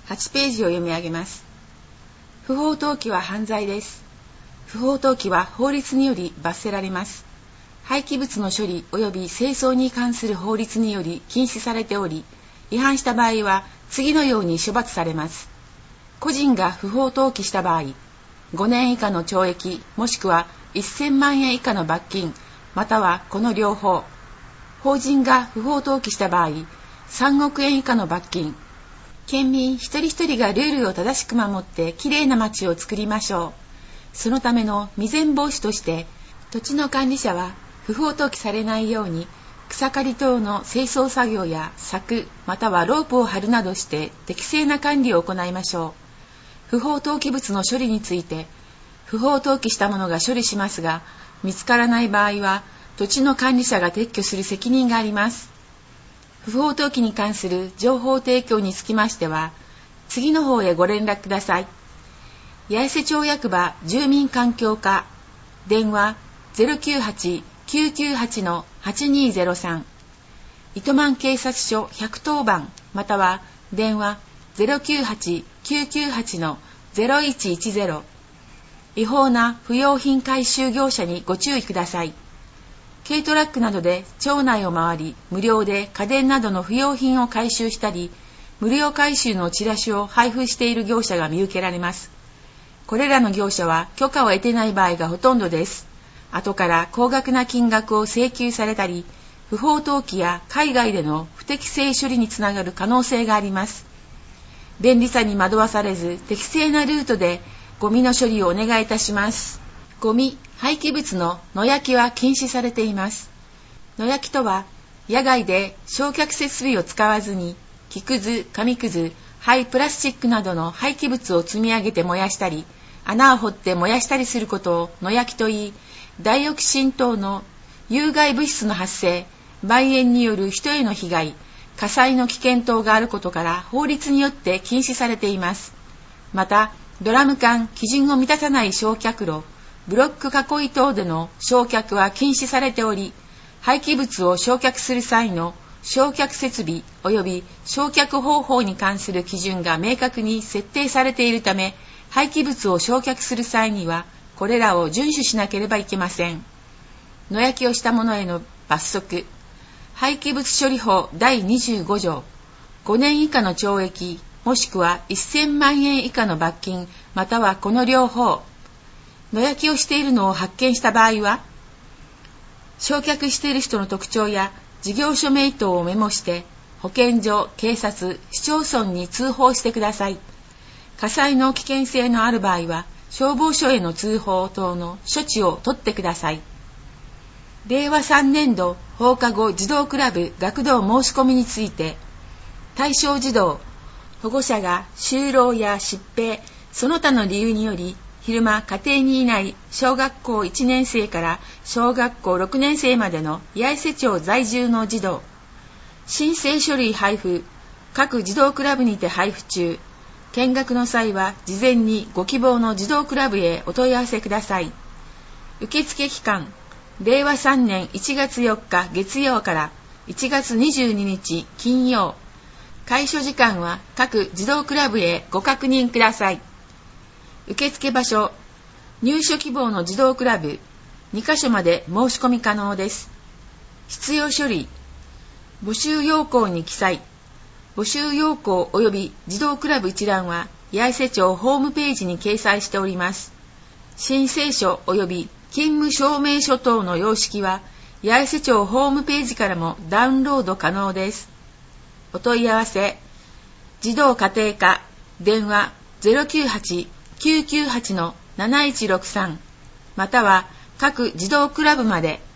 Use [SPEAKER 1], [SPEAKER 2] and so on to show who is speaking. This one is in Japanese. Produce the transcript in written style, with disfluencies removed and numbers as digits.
[SPEAKER 1] 8ページを読み上げます。不法投棄は犯罪です。不法投棄は法律により罰せられます。廃棄物の処理及び清掃に関する法律により禁止されており、違反した場合は次のように処罰されます。個人が不法投棄した場合、5年以下の懲役もしくは1000万円以下の罰金、またはこの両方。法人が不法投棄した場合、3億円以下の罰金。県民一人一人がルールを正しく守ってきれいな街を作りましょう。そのための未然防止として、土地の管理者は不法投棄されないように草刈り等の清掃作業や柵またはロープを張るなどして適正な管理を行いましょう。不法投棄物の処理について、不法投棄したものが処理しますが、見つからない場合は土地の管理者が撤去する責任があります。不法投棄に関する情報提供につきましては、次の方へご連絡ください。八重瀬町役場住民環境課、電話 098-998-8203、糸満警察署110番、または電話 098-998-0110、違法な不用品回収業者にご注意ください。軽トラックなどで町内を回り、無料で家電などの不用品を回収したり、無料回収のチラシを配布している業者が見受けられます。これらの業者は許可を得てない場合がほとんどです。後から高額な金額を請求されたり、不法投棄や海外での不適正処理につながる可能性があります。便利さに惑わされず、適正なルートでゴミの処理をお願いいたします。ゴミ、廃棄物の野焼きは禁止されています。野焼きとは、野外で焼却設備を使わずに、木くず、紙くず、廃プラスチックなどの廃棄物を積み上げて燃やしたり、穴を掘って燃やしたりすることを野焼きといい、ダイオキシン等の有害物質の発生、蔓延による人への被害、火災の危険等があることから法律によって禁止されています。また、ドラム缶、基準を満たさない焼却炉、ブロック囲い等での焼却は禁止されており、廃棄物を焼却する際の焼却設備及び焼却方法に関する基準が明確に設定されているため、廃棄物を焼却する際には、これらを遵守しなければいけません。野焼きをした者への罰則。廃棄物処理法第25条、5年以下の懲役、もしくは1000万円以下の罰金、またはこの両方。野焼きをしているのを発見した場合は、焼却している人の特徴や事業所名等をメモして、保健所、警察、市町村に通報してください。火災の危険性のある場合は、消防署への通報等の処置を取ってください。令和3年度放課後児童クラブ学童申し込みについて、対象児童、保護者が就労や疾病、その他の理由により、昼間家庭にいない小学校1年生から小学校6年生までの八重瀬町在住の児童、申請書類配布、各児童クラブにて配布中。見学の際は事前にご希望の児童クラブへお問い合わせください。受付期間、令和3年1月4日月曜から1月22日金曜。開所時間は各児童クラブへご確認ください。受付場所、入所希望の児童クラブ、2カ所まで申し込み可能です。必要書類、募集要項に記載。募集要項及び児童クラブ一覧は八重瀬町ホームページに掲載しております。申請書及び勤務証明書等の様式は八重瀬町ホームページからもダウンロード可能です。お問い合わせ、児童家庭課、電話 098-998-7163 または各児童クラブまで。